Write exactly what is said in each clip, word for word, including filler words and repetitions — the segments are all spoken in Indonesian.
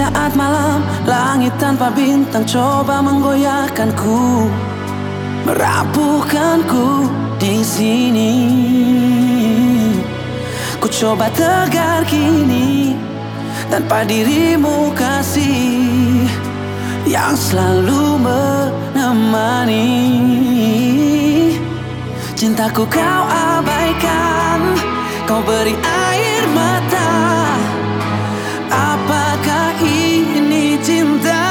saat malam langit tanpa bintang coba menggoyahkanku, merapuhkanku di sini. Ku coba tegar kini tanpa dirimu kasih yang selalu menemani. Cintaku kau abaikan, kau beri air mata. Apakah ini cinta?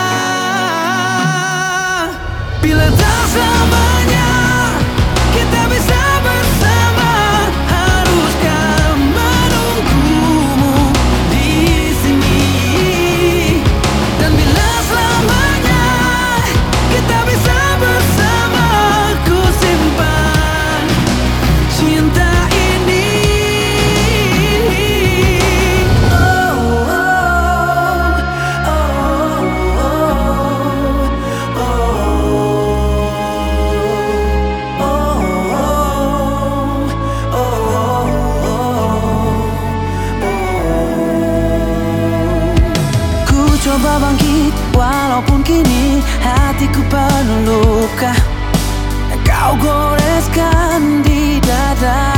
Bila tak selamanya kita bisa bersama, haruskah menunggumu di sini? Dan bila selamanya kita bisa bersama, ku simpan cinta ini. Coba bangkit walaupun kini hatiku penuh luka, kau goreskan di dada.